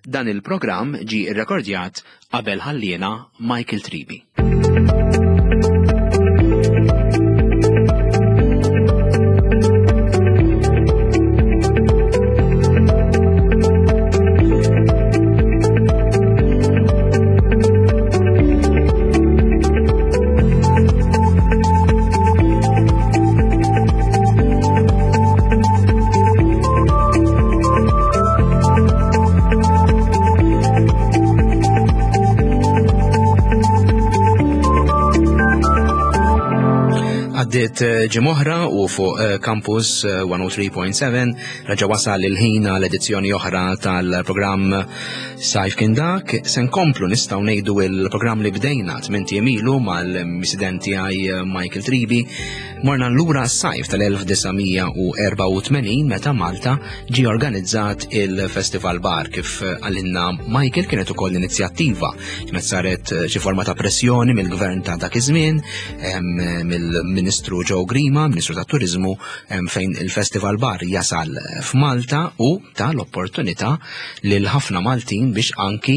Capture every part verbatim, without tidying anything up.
Dan il-programm ġie rrekordjat qabel ħalliena Michael Tribi. Għaddiet ġimoħra u fuq Campus one oh three point seven raġa wasal il-ħin l-edizzjoni oħra tal-programm Sajf kien dak. Se nkomplu nistgħu ngħidu il-programm li bdejna tmien ilu mal-misidenti għaj Michael Tribi. Morna lura s-sajf tal-nineteen eighty-four meta Malta ġie organizzat il-Festival Bar. Kif għallinna Michael, kienet ukoll inizjattiva kienet saret xi forma ta' pressjoni mill-gvern ta' dak iż-żmien, mill-Ministru Joe Grima, Ministru tat-Turiżmu, fejn il-Festival Bar jasal f'Malta u ta' l-opportunità lil ħafna Maltin biex anki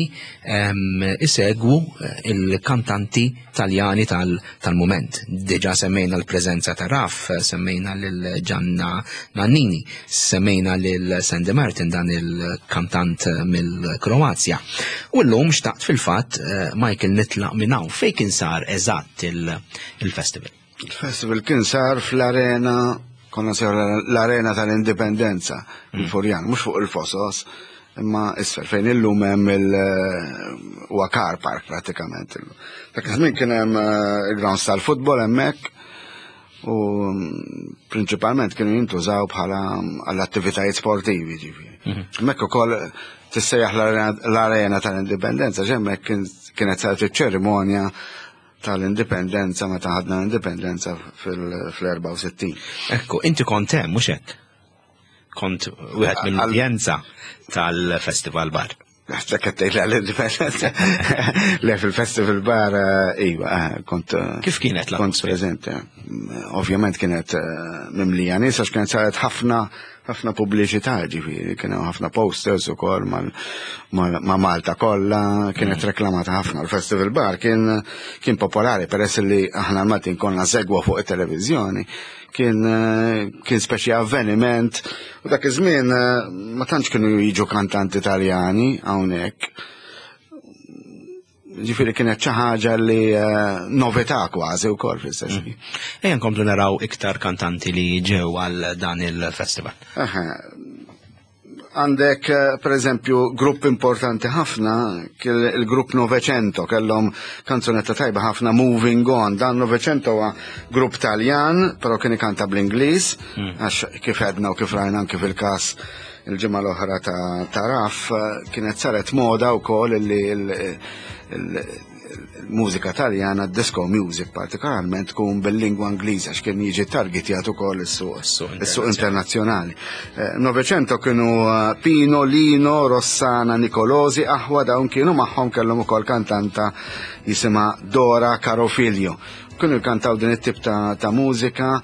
isegwu il-kantanti Taljani tal-mument. Diġà semmejna l-preżenza ta' Raf, semmejna lil Gianna Nannini, semmejna lil Sandy Martin, dan il-kantant mill-Kroazja. U llum xtaqt fil-fatt Michael nitlaq minn hawn fejn kien sar eżatt il-festival. Il-festival kien sar fl-arena, konna sar l-arena tal-Indipendenza, il-Furjan, mhux fuq il-Fosos, imma isfel fejn illum hemm il-huwa car park pratikament. Dak iż-żmien kien hemm il-grounds tal-futbol hemmhekk u prinċipalment kienu jintużaw bħala għall-attivitajiet sportivi ġifieri. Hemmhekk ukoll tissejjaħ l-arena tal-Indipendenza, ġemmek kienet saret iċ-ċerimonja tal-Indipendenza meta ħadna l-Indipendenza fil-sittin. Ekku, inti kont hemm mhux hekk? Kont wieħed mill-udjenza tal-Festival Bar. Dak qed tgħidli għall-Indipendenza. Le fil-Festival Bar iva, kont Kif kienet kont preżenti. Ovvjament kienet mimlija nies għax kienet saret ħafna ħafna pubbliċità ġifieri, kienu ħafna posters ukoll ma' Malta kollha, kienet reklamata ħafna. Il-Festival Bar kien kien popolari peress li aħna Maltin konna segwa fuq it-televiżjoni. Kien kien speċi avveniment u dak iż-żmien ma tantx kienu jiġu kantanti Taljani hawnhekk. Ġifieri kienet xi ħaġa li novità kważi wkoll fl-istess ħin. Ejja nkomplu naraw iktar kantanti li ġew għal dan il-festival. Għandek pereżempju grupp importanti ħafna, il-grupp Novecento, kellhom kanzunetta tajba ħafna, Moving On. Dan Novecento huwa grupp Taljan, però kien ikanta bl-Ingliż, għax kif għedna u kif rajna anke fil-każ il-ġimgħa l-oħra ta' Raf, kienet saret moda wkoll li il-mużika Taljana, disco music partikolarment, tkun bil-lingwa Ingliża għax kien jiġi targetjat ukoll is-suq internazzjonali. Novecento kienu Pino, Lino, Rossana, Nicolosi, aħwa dawn kienu magħhom kellhom ukoll kantanta jisimha Dora Carofiglio. Kienu jkantaw din it-tip ta' mużika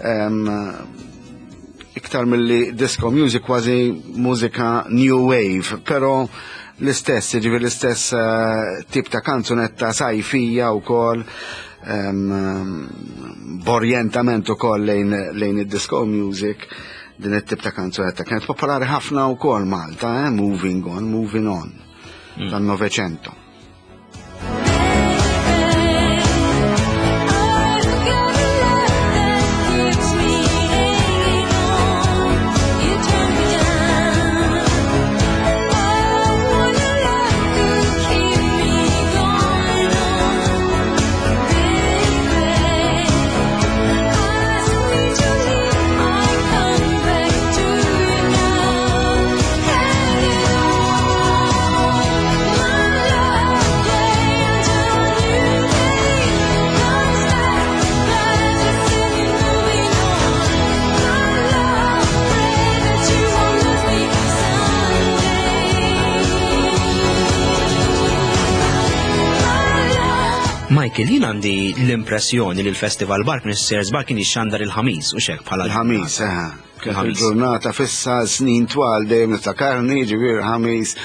iktar milli disco music, kważi mużika new wave, però l-istess, ġivi l-istess tip ta' kanzunetta sajfija wkoll, b'orjentament ukoll lejn id-disco music, din it-tip ta' kanzunetta kienet popolari ħafna wkoll Malta, Moving On, Moving On, tan-Novecento. Michael, jien għandi l-impressjoni li l-Festival Bar kien is-Sears Bar kien jixxandar il-ħamis u xek bħala il-ħamis, kien il-ġurnata fissa snin twal dejjem niftakarni ġifier ħamis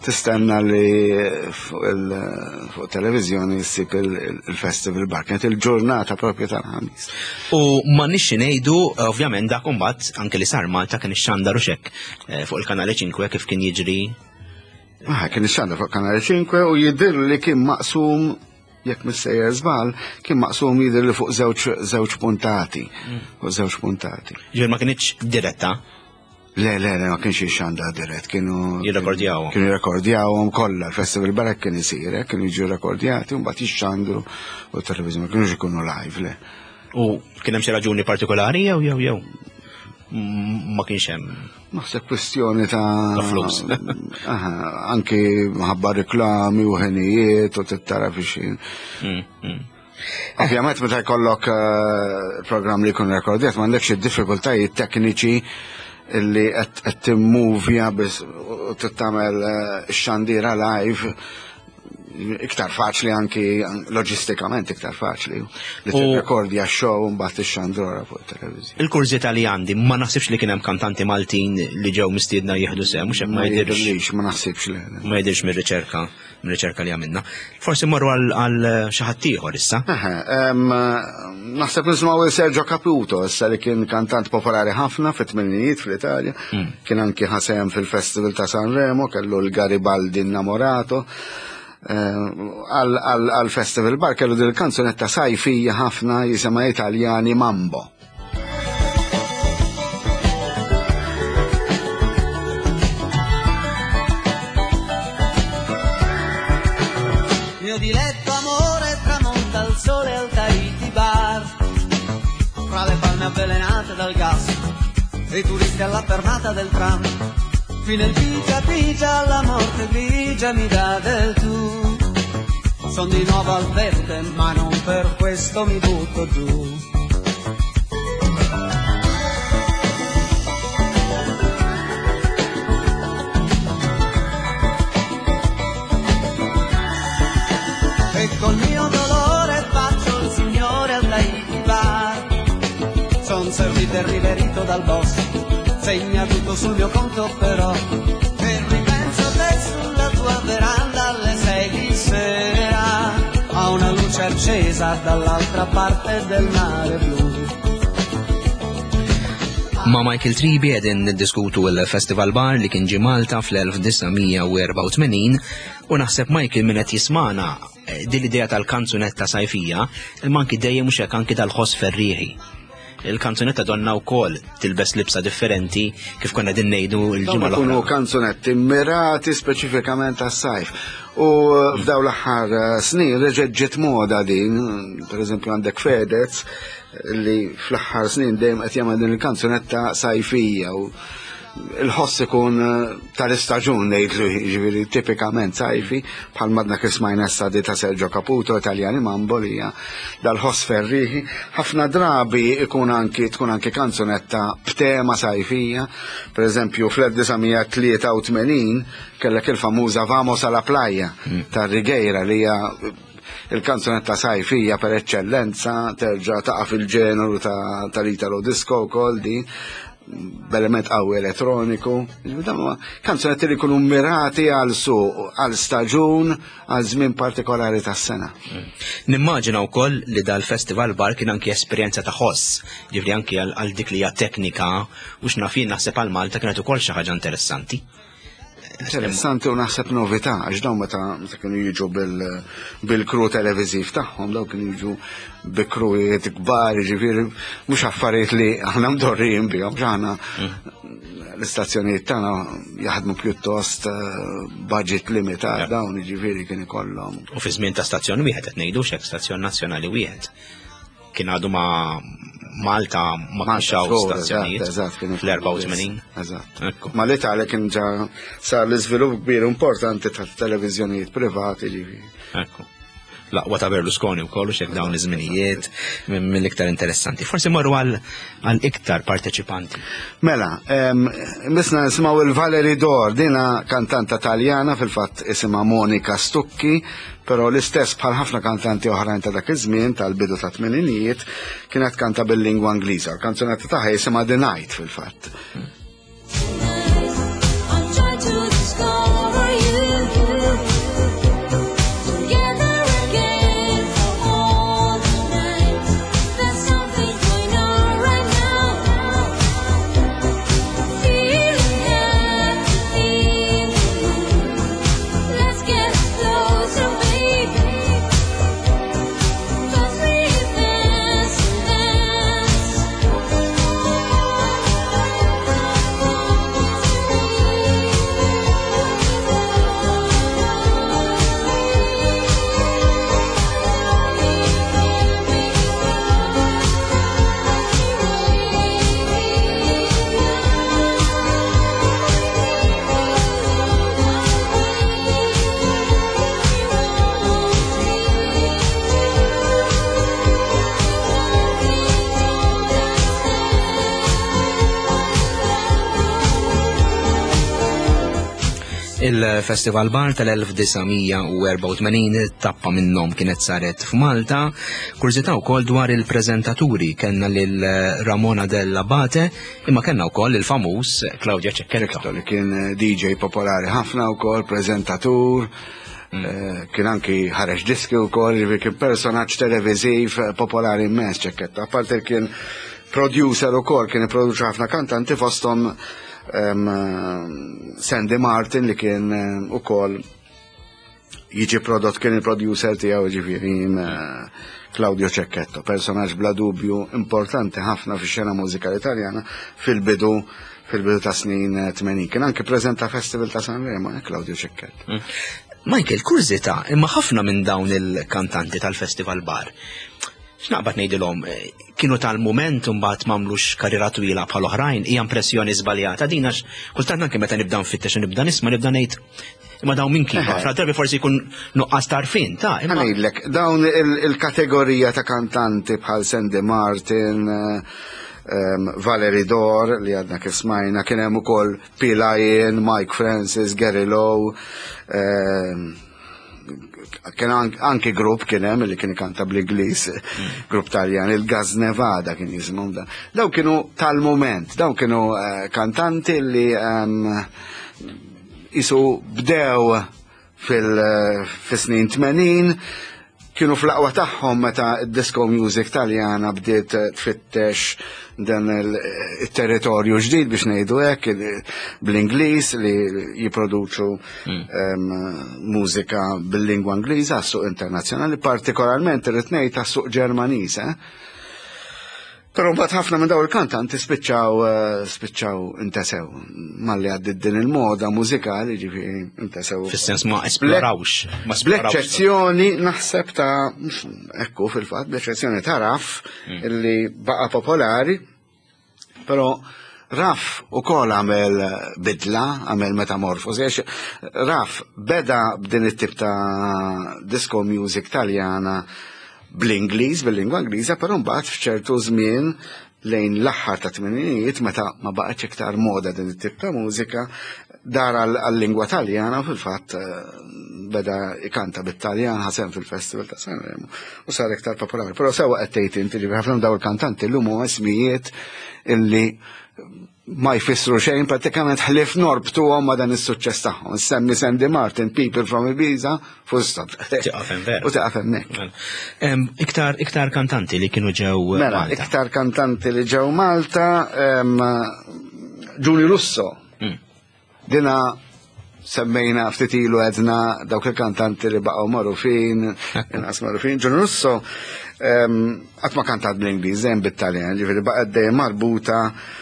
tistenna li fuq televizjoni ssib il-Festival Bar. Kienet il-ġurnata propju tal-ħamis. U ma nixxi ngħidu, ovvjament dak imbagħad anke li sar Malta kien ix-xandar u xekk fuq il-Kanali ċinkwe kif kien jiġri. Ah, kien ix-xandar fuq Kanali ċinkwe u jidher li kien maqsum jekk missejjer żball, kien maqsum jidher li fuq żewġ puntati. Fuq żewġ puntati. Ġifier ma kienx diretta? Le, le, le, ma kienx xanda dirett, kienu... Jirrekordjawhom. Kienu jirrekordjawhom kollha, l-Festival Barek kien isir, kienu jiġu rekordjati, u mbagħad jixxandru u t-televiżjoni, ma kienux ikunu live, le. U kien hemm xi raġuni partikolari jew jew jew ma kienx hemm. Naħseb kwestjoni ta' Ta' flus. Anki ħabba reklami u ħenijiet u tittara fixin. Ovvjament meta jkollok programm li jkun rekordjat m'għandekx id-diffikultajiet tekniċi illi qed timmuvja biss u tittamel xandira live iktar faċli anki loġistikament iktar faċli li tirrekordja x-show mbagħad ix-xandrora fuq it-televiżjoni. Il-kurżità li għandi ma naħsibx li kien hemm kantanti Maltin li ġew mistiedna jieħdu sehem mhux hekk ma jidhirx. Ma naħsibx li. Ma jidhirx mir-riċerka mir-riċerka li għamilna. Forsi mmorru għal xi ħadd ieħor issa. Naħseb nisimgħu Sergio Caputo issa li kien kantant popolari ħafna fit-tmenijiet fl-Italja. Kien anki ħasem fil-Festival ta' Sanremo, kellu l-Garibaldi Innamorato. Għal-Festival Bar kellu dil kanzunetta sajfija ħafna jisema Italjani Mambo. Mio diletto amore tramonta il sole al Tahiti Bar, fra le palme avvelenate dal gas e i turisti alla fermata del tram. Qui nel pigia pigia la morte grigia mi dà del tu. Son di nuovo al verde ma non per questo mi butto giù. E col mio dolore faccio il signore al Tahiti Bar. Son servito e riverito dal boss, segna tutto sul mio conto però, e ripenso a te sulla tua veranda alle sei di sera, a una luce accesa dall'altra parte del mare blu. Ma Michael Tribi qegħdin niddiskutu l-Festival Bar li kien ġie Malta fl-elf tisa erba' tmaniin u naħseb Michael min qed jismana din l-idea tal-kanzunetta sajfija, il-manki dejjem mhux hekk anki tal-ħoss ferrieħi. Il-kanzunetta donna wkoll tilbes libsa differenti kif konna din ngħidu l-ġimgħa l-oħra. Kunu kanzunetti mirati speċifikament għas-sajf. U f'daw l-aħħar snin reġgħet ġiet moda din, pereżempju għandek Fedez li fl-aħħar snin dejjem qed jagħmel din il-kanzunetta sajfija u il-ħoss ikun tal-istaġun ngħidlu jiġifieri tipikament sajfi bħal madna kismajna issa di ta' Sergio Caputo Italjani Mambo li hija dal-ħoss ferriħi. Ħafna drabi ikun anki tkun anki kanzunetta b'tema sajfija. Pereżempju fl-tlettinijiet u tmenin kellek il-famuża Vamos a la Playa ta' Righeira li hija il-kanzunetta sajfija per eċċellenza terġa' taqa' fil-ġeneru tal-Italo disco wkoll din b'element qawwi elettroniku. Kanzunetti li jkunu mirati għal suq, għal staġun, għal żmien partikolari tas-sena. Nimmaġina wkoll li dal-Festival Bar kien anki esperjenza ta' ħoss, ġifri anki għal dik li hija teknika u x'nafin naħseb għal Malta kienet ukoll xi ħaġa interessanti. Interessanti u naħseb novità, għax dawn meta kienu jiġu bil-kru televiżiv tagħhom, dawn kienu jiġu bi krujiet kbar, ġifieri mhux affarijiet li aħna mdorrijin bihom, aħna l-istazzjonijiet tagħna jaħdmu pjuttost budget limitat dawn jiġifieri kien ikollhom. U fi żmien ta' stazzjon wieħed qed ngħidu hekk stazzjon nazzjonali wieħed. Kien għadu ma' Malta ma kienx stazzjonijiet fl-erba' tmenin. Eżatt. Ma l-Italja kien ġa sar l-iżvilupp kbir importanti ta' televiżjonijiet privati ġifieri. Ekku. Laqwa ta' Berlusconi wkoll u xek dawn iż-żminijiet mill-iktar interessanti. Forsi morru għal iktar parteċipanti. Mela, misna nisimgħu il-Valeri Dor, dina kantanta Taljana fil-fatt isimha Monika Stucchi, però l-istess bħal ħafna kantanti oħrajn ta' dak iż-żmien tal-bidu ta' tmeninijiet kienet kanta bil-lingwa Ingliża. L-kanzunetta tagħha jisimha The Night fil-fatt. I'm trying to discover you. Il-Festival Bar tal-elf tisa' u erba' u tmenin tappa minnhom kienet saret f'Malta. Kurzita wkoll dwar il-preżentaturi kellna lil Ramona Dell'Abate imma kellna wkoll il-famuż Claudio Cecchetto li kien D J popolari ħafna wkoll, preżentatur. Kien anki ħareġ diski wkoll, kien personaġġ televiżiv popolari immens Cecchetto. Apparti kien producer ukoll, kien ipproduċi ħafna kantanti fosthom Um, Sandy Martin li kien um, u koll jiġi prodott, kien il-producer tijaw ġifiri uh, Claudio Cecchetto, personaġ bla dubju importanti ħafna fi xena mużikali italjana fil-bidu fil-bidu ta' snin tmenin. Kien anke prezenta Festival ta' Sanremo, eh, Claudio Cecchetto. Mm. Michael, kurzita, imma ħafna minn dawn il-kantanti tal-Festival Bar x'naqbad ngħidilhom kienu tal-mument u mbagħad m'għamlux karriera twila bħal oħrajn, hija impressjoni żbaljata din għax kultant anke meta nibda nfittex u nibda nisma' nibda ngħid imma dawn minn kienu, fra drabi forsi jkun nuqqas tarfin, ta' imma. Ngħidlek, dawn il-kategorija ta' kantanti bħal Sandy Martin, Valerie Dor li għadna kif smajna, kien hemm ukoll P-Lion, Mike Francis, Gary Lowe, kien anki grupp kien hemm li kien ikanta bl-Ingliż, grupp Taljan, il-Gaz Nevada kien jisimhom dan. Daw kienu tal-moment, daw kienu kantanti li isu bdew fil-snin tmenin, kienu fl-aqwa tagħhom meta d-disco music Taljana bdiet tfittex dan il-territorju ġdid biex ngħidu hekk bl-Ingliż li jipproduċu mużika bil-lingwa Ingliża għas-suq internazzjonali, partikolarment irid ngħid għas-suq Ġermaniż. Però mbagħad ħafna minn dawn il-kantanti spiċċaw spiċċaw intesew malli għaddit din il-moda mużikali ġifieri intesew. Fis-sens ma esplorawx, ma esplorawx. Bl-eċċezzjoni naħseb ta' ekku fil-fatt, bl-eċċezzjoni ta' Raff illi baqa' popolari, però Raff ukoll għamel bidla, għamel metamorfosi. Raff beda b'din it-tip ta' disco music Taljana bl-Ingliż, bil-lingwa Ingliża, però mbagħad f'ċertu żmien lejn l-aħħar ta' tmeninijiet meta ma baqgħetx iktar moda din it-tip ta' mużika dar għall-lingwa Taljana fil-fatt beda ikanta bit-Taljan ħasem fil-Festival ta' Sanremo u sar iktar popolari. Però sewwa qed tgħid inti li ħafna dawn il-kantanti llum huma ismijiet illi ma jfissru xejn, pratikament ħlif norbtuhom ma dan is-suċċess tagħhom. Semmi Sandy Martin, People from Ibiza, full stop. Tiqafem vera. U tiqafem hekk. Iktar iktar kantanti li kienu ġew Mela, iktar kantanti li ġew Malta, Giuni Russo. Dina semmejna ftit ilu għedna dawk il-kantanti li baqgħu magħrufin, inqas magħrufin. Giuni Russo qatt ma kantat bl-Ingliż, dejjem bit-Taljan, ġifieri baqgħet dejjem marbuta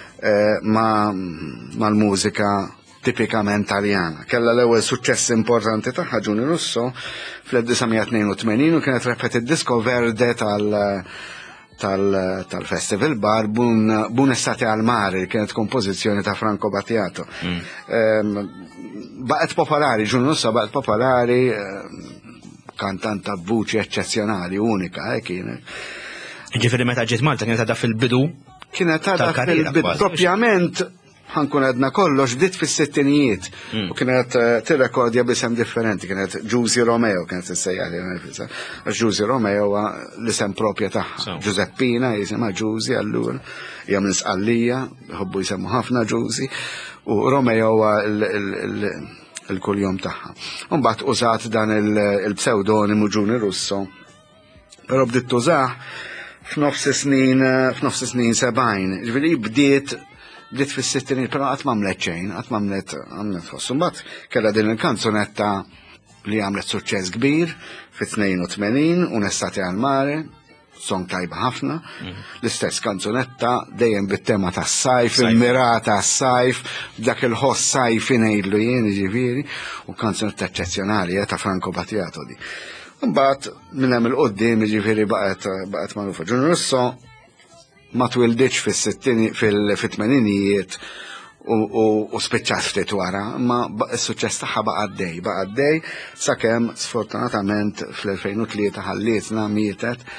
ma l-mużika tipikament Taljana. Kella l-ewwel suċċess importanti tagħha Giuni Russo fl-1982 u kienet repet id-disco verde tal tal-Festival Bar Bun Estate al Mare, kienet kompożizzjoni ta' Franco Battiato. Baqgħet popolari, Giuni Russo baqgħet popolari, kantanta b'vuċi eċċezzjonali, unika, kienet. Ġifieri meta ġiet Malta kienet għadha fil-bidu kienet għadha fil-bidu propjament ħankun għedna kollox bdiet fis-sittinijiet u kienet tirrekordja b'isem differenti, kienet Giusy Romeo kienet issejjaħ għax Giusy Romeo huwa l-isem propja tagħha. Giuseppina jisimha Giusy allura hija minn Sqallija, jħobbu jsemmu ħafna Giusy u Romeo huwa l-kuljum tagħha. Mbagħad użat dan il-pseudonimu Giuni Russo, però bdiet tużah f'nofs snin f'nofs snin sebgħin. Ġifieri bdiet bdiet fis-sittinijiet, però qatt m'għamlet xejn, qatt m'għamlet għamlet ħoss. Mbagħad kellha din il-kanzunetta li għamlet suċċess kbir fit-tnejn u tmenin, Un Estate al Mare, song tajba ħafna, l-istess kanzunetta dejjem bit-tema tas-sajf, il-mirata tas-sajf, dak il-ħoss sajfi ngħidlu jien ġifieri, u kanzunetta eċċezzjonali ta' Franco Battiato di. Mbagħad minn hemm il-qudiem jiġifieri baqgħet baqgħet magħrufa. Giuni Russo ma twildiċ fit-tmeninijiet u spiċċat ftit wara, ma s-suċċess tagħha baqa' għaddej, baqa' għaddej sakemm sfortunatament fl-elfejn u tlieta ħallietna mietet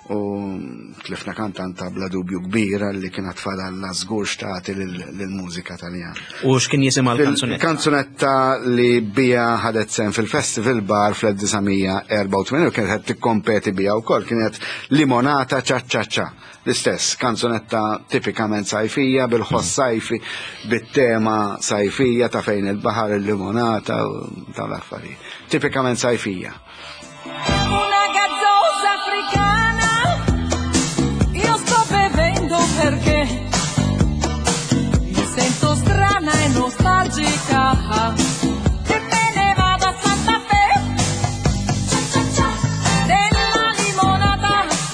u tlifna kantanta bla dubju kbira li kienet tfadalla żgur xtati lill-mużika Taljana. U x'kien jisimha l-kanzunetta? Kanzunetta li bija ħadet sen fil-Festival Bar fl-1984 u kienet qed tikkompeti bija wkoll kienet Limonata ċa-ċa-ċa. L-istess, kanzunetta tipikament sajfija, bil-ħoss sajfi, bit-tema sajfija ta' fejn il-baħar il-limonata u tal-affarijiet. Tipikament sajfija. Una gazzosa africana, io sto bevendo perché mi sento strana e nostalgica. Che me ne vado a Santa Fe, della limonata,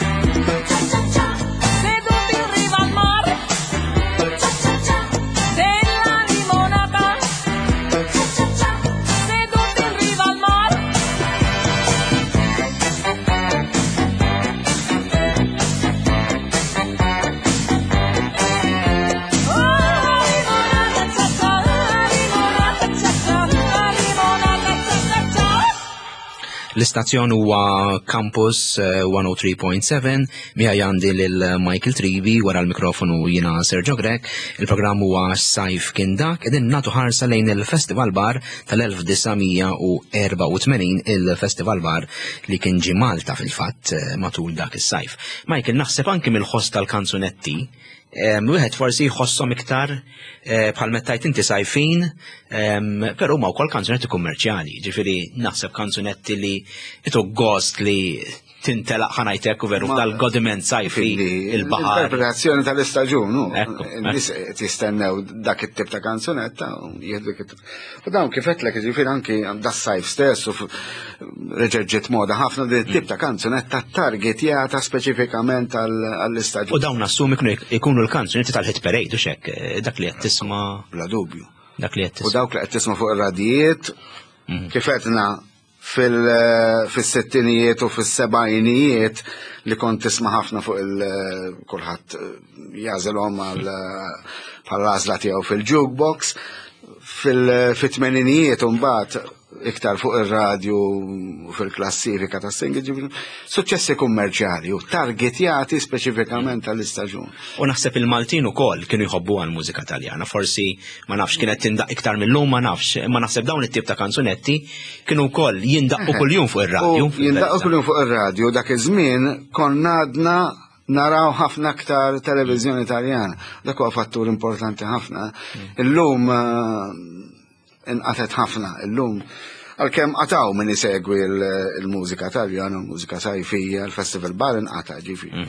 seduti in riva al mare, della limonata, seduti in riva al mare. L-istazzjon huwa Campus one oh three point seven, miegħi għandi lil Michael Trivi wara l-mikrofonu jiena Sergio Grek, il-programm huwa Sajf kien dak, qegħdin nagħtu ħarsa lejn il-Festival Bar tal-1984 il-Festival Bar li kien ġie Malta fil-fatt matul dak is-sajf. Michael, naħseb anke mill-ħoss tal-kanzunetti, wieħed forsi jħossom iktar bħal mettajt inti sajfin, però huma wkoll kanzunetti kummerċjali, ġifieri naħseb kanzunetti li itu gost li tintelaq ħanajtek u veru tal-godiment sajfi il-baħar. L-interpretazzjoni tal-istaġun, nis tistennew dak it-tip ta' kanzunetta u jieħdu it-tip. U dawn kifetlek ġifieri anki das-sajf stess u reġeġġiet moda ħafna din it-tip ta' kanzunetta targetjata speċifikament għall-istaġun. U dawn assumi jkunu l-kanzunetti tal-hit parade u xek, dak li qed tisma' bla dubju. Dak li qed tisma'. U dawk li qed tisma' fuq ir-radijiet kifetna fil-sittinijiet u fil-sebajnijiet li kont tisma' ħafna fuq il-kulħadd jażilhom għall-għażla tiegħu fil-jukebox, fil-tmeninijiet u mbagħad iktar fuq ir-radju u fil-klassifika ta' singli, suċċessi kummerċjali u targetjati speċifikament għall-istaġun. U naħseb il-Maltin ukoll kienu jħobbu għall-mużika Taljana, forsi ma nafx kienet tindaq iktar mill-lum ma nafx, ma naħseb dawn it-tip ta' kanzunetti kienu wkoll jindaqqu kuljum fuq ir-radju. Jindaqqu kuljum fuq ir-radju, dak iż-żmien konna għadna naraw ħafna aktar televiżjoni Taljana. Dak huwa fattur importanti ħafna. Illum inqatet ħafna, illum għalkemm qataw min isegwi l-mużika Taljana, l-mużika sajfija, l-Festival Bar inqata' ġifieri.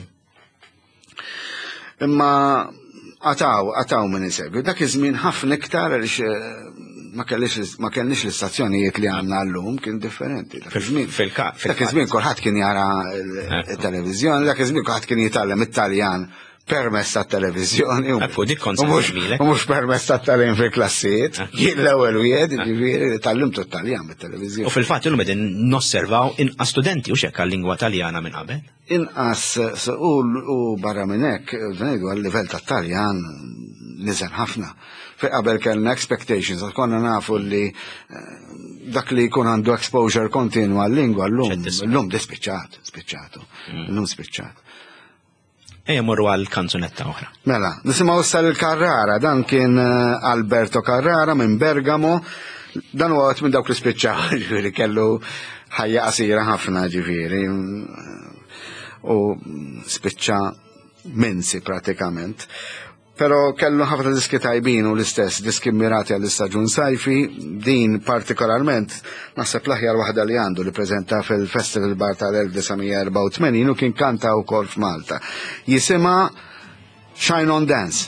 Imma qataw, qataw min isegwi. Dak iż-żmien ħafna iktar għaliex ma kellniex l-istazzjonijiet li għandna llum kien differenti. Dak iż-żmien kulħadd kien jara t-televiżjoni, dak iż-żmien kulħadd kien jitgħallem it-Taljan permess tat-televiżjoni u mhux permess tat-taljem fil-klassijiet. Jien l-ewwel wieħed jiġifieri li tallimtu t-Taljan bit-televiżjoni. U fil-fatt illum qegħdin nosservaw inqas studenti u xekk għal-lingwa Taljana minn qabel. Inqas u barra minn hekk ngħidu għal-livell tat-Taljan niżel ħafna. Fi qabel kellna expectations, konna nafu li dak li jkun għandu exposure kontinwa għal-lingwa llum dispiċċat, spiċċatu, llum spiċċat. Ejja morru għal kanzunetta oħra. Mela, nisimgħu issa l-Carrara, dan kien Alberto Carrara minn Bergamo, dan huwa minn dawk li spiċċaw, ġifieri kellu ħajja qasira ħafna ġifieri u spiċċa minsi pratikament. Pero kellu ħafna diski tajbin u l-istess diski mirati għall-istaġun sajfi, din partikolarment naħseb l-aħjar waħda li għandu li preżenta fil-Festival Bar tal-1984 u kien kanta wkoll f'Malta. Jisima Shine on Dance.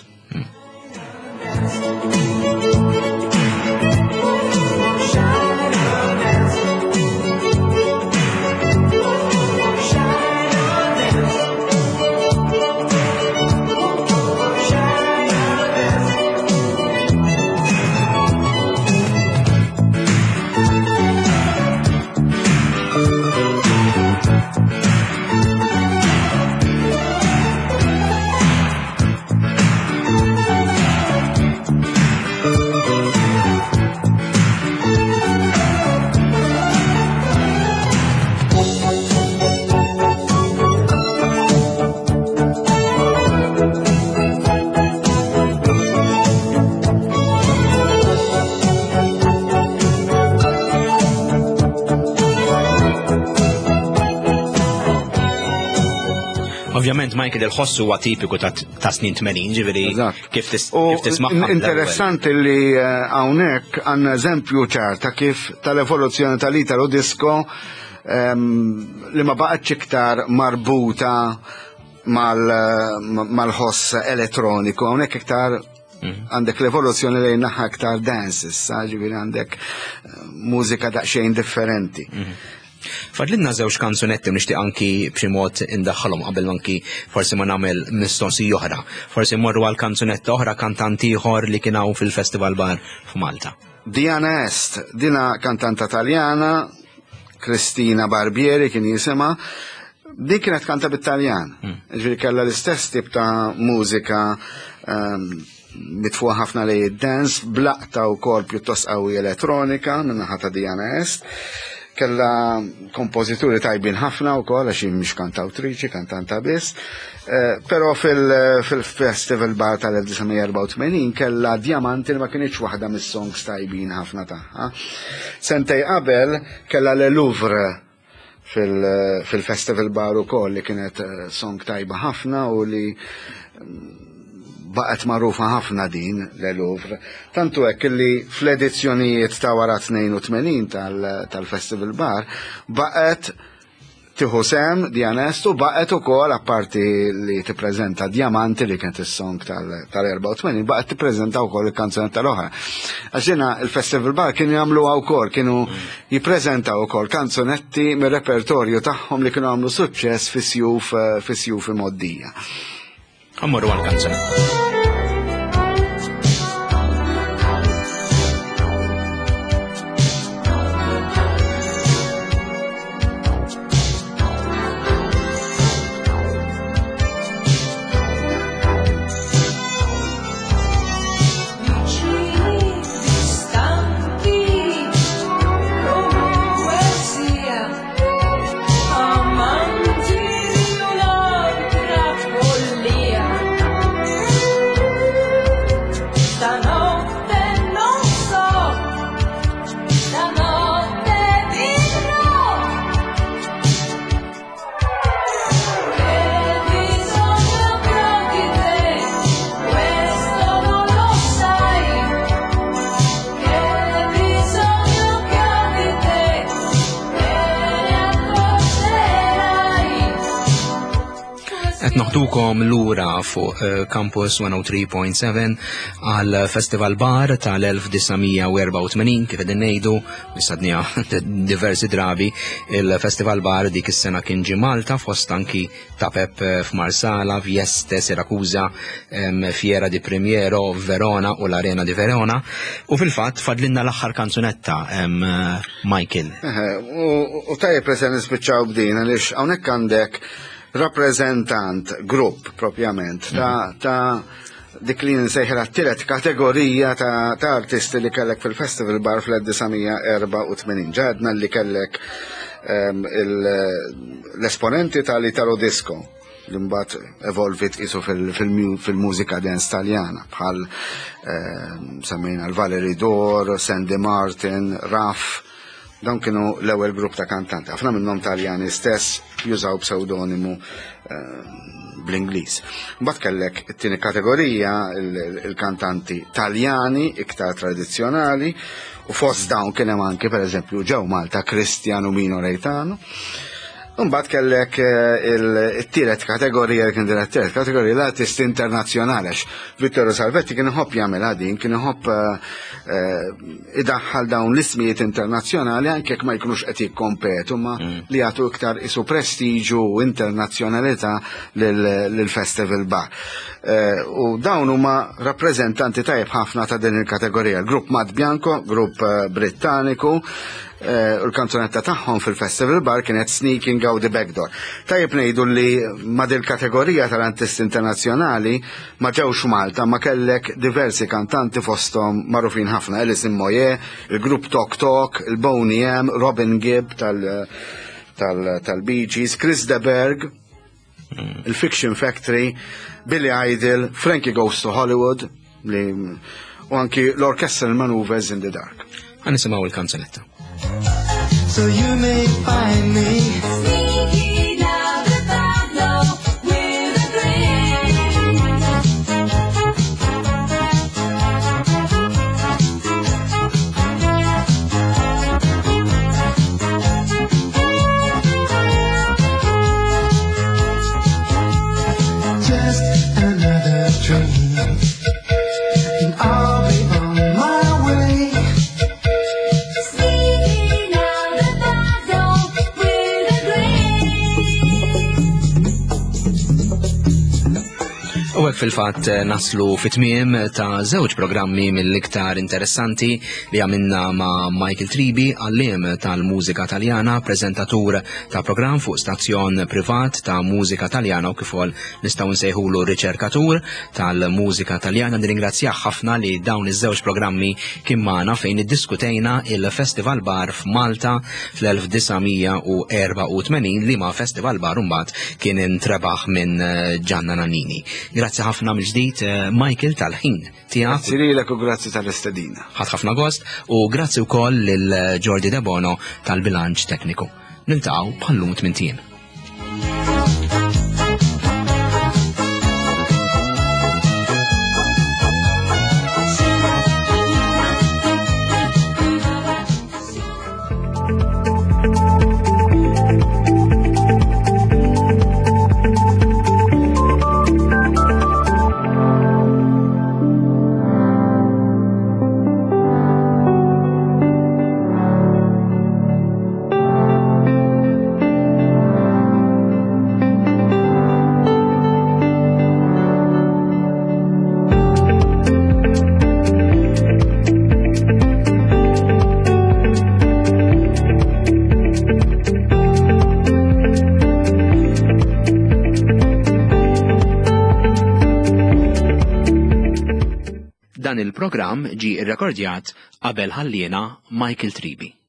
Ovvjament Michael il-ħoss huwa tipiku ta' ta' snin tmenin, ġifieri Eżatt. kif tis- U kif tismaħħa. interessanti li eh, hawnhekk għandna eżempju ċar ta' kif tal-evoluzzjoni tal-Italo disco ehm, li ma baqgħetx iktar marbuta mal- mal-ħoss elettroniku, hawnhekk iktar għandek l-evoluzzjoni li naħa iktar dance, issa ġifieri għandek eh, mużika daqsxejn differenti. Fadlinna żewġ kanzunetti nixtieq anki b'xi mod indaħħalhom qabel anki forsi ma nagħmel mistoqsija oħra. Forsi mmorru għal kanzunetta oħra kantanti ieħor li kien hawn fil-Festival Bar f'Malta. Diana Est, dina kantanta taljana, Kristina Barbieri kien jisimha, din kienet kanta bit-Taljan. Ġifieri kellha l-istess tip ta' mużika ehm, mitfuqa ħafna li id-dance, blaqta wkoll pjuttost qawwi elettronika min-naħa ta' Diana Est. Kella kompożituri tajbin ħafna wkoll għax mhix kantawtriċi, kantanta biss. Eh, però fil- fil-Festival Bar tal-1984 kella Diamanti li ma kienx waħda mis-songs tajbin ħafna tagħha. Sentej qabel kella Le Louvre fil- fil-Festival Bar ukoll li kienet eh, song tajba ħafna u li baqgħet magħrufa ħafna din Le Louvre. Tantu hekk li fl-edizzjonijiet ta' wara tnejn tal- tal-Festival Bar baqgħet tieħu sem Diana Est u baqgħet ukoll apparti li tippreżenta Diamanti li kienet is-song tal-erba' baqgħet tippreżenta wkoll il-kanzunetta l-oħra. Għax jiena il-Festival Bar kienu jagħmluha wkoll, kienu jippreżentaw ukoll kanzunetti mir-repertorju tagħhom li kienu għamlu suċċess fis-sjuf fis-sjufimoddija. Mmorru għal kanzunetta. Noħdukom lura fuq uh, Campus one oh three point seven għal Festival Bar tal-1984 kif qegħdin ngħidu mistadnija diversi drabi il-Festival Bar dik is-sena kien ġie Malta fost anki ta' Pep f'Marsala, Vieste, Sirakuza, um, Fiera di Primiero, Verona u l-Arena di Verona. U fil-fatt fadlinna l-aħħar kanzunetta um, Michael. U tajjeb se nispiċċaw b'din għaliex hawnhekk għandek rappresentant, grupp propjament, ta' ta' dik li nsejħela t-tielet kategorija ta', ta artisti li kellek fil-Festival Bar fl-1984. Ġadna li kellek um, l-esponenti tal-Italo disco li mbagħad evolvit isu fil-mużika dance taljana bħal um, semmejna l-Valerie Dor, Sandy Martin, Raff. Dawn kienu l-ewwel grupp ta' kantanti. Ħafna minnhom Taljani stess jużaw pseudonimu uh, bl-Ingliż. Mbagħad kellek it-tieni kategorija il-kantanti Taljani iktar tradizzjonali u fost dawn kien hemm anke pereżempju ġew Malta Cristiano Mino Reitano. Mbagħad kellek it-tielet kategorija li kien it tielet kategorija l-artisti internazzjonali għax Vittorio Salvetti kien iħobb jagħmilha din, kien iħobb idaħħal dawn l-ismijiet internazzjonali anke jekk ma jkunux qed jikkompetu ma li jagħtu iktar isu prestiġu u internazzjonalità lill-Festival Bar. U dawn huma rappreżentanti tajjeb ħafna ta' din il-kategorija. Il-grupp Mad Bianco, grupp Brittaniku, u l-kanzunetta tagħhom fil-Festival Bar kienet Sneaking Out the Back Door. Tajjeb ngħidu li ma' dil kategorija tal-artisti internazzjonali ma ġewx Malta, ma kellek diversi kantanti fosthom magħrufin ħafna, Alison Moyet, il-grupp Tok Tok, il-Boney M, Robin Gibb tal-Bee Gees, Chris de Berg, il-Fiction Factory, Billy Idol, Frankie Goes to Hollywood, u anki l-Orchestral Maneuvers in the Dark. Ħanisimgħu il-kanzunetta. So you may find me Sneaking out the back door with U hekk fil-fatt naslu fit-tmiem ta' żewġ programmi mill-iktar interessanti li għamilna ma' Michael Tribi, għalliem tal-mużika Taljana, preżentatur ta' programm fuq stazzjon privat ta' mużika Taljana u kif ukoll nistgħu nsejħulu riċerkatur tal-mużika Taljana. Nirringrazzjah ħafna li dawn iż-żewġ programmi kien magħna fejn iddiskutejna il-Festival Bar f'Malta fl-elf disgħamija u erba' u tmenin li ma' Festival Bar mbagħad kien intrebaħ minn Gianna Nannini. Grazzi ħafna mill-ġdid Michael tal-ħin tiegħek. Grazzi lilek u grazzi tal-istedina. Ħadd ħafna gost u grazzi wkoll lil Jordi De Bono tal-bilanċ tekniku. Niltaqgħu bħallum tmien. Dan il-programm ġie rrekordjat qabel ħalliena Michael Tribi.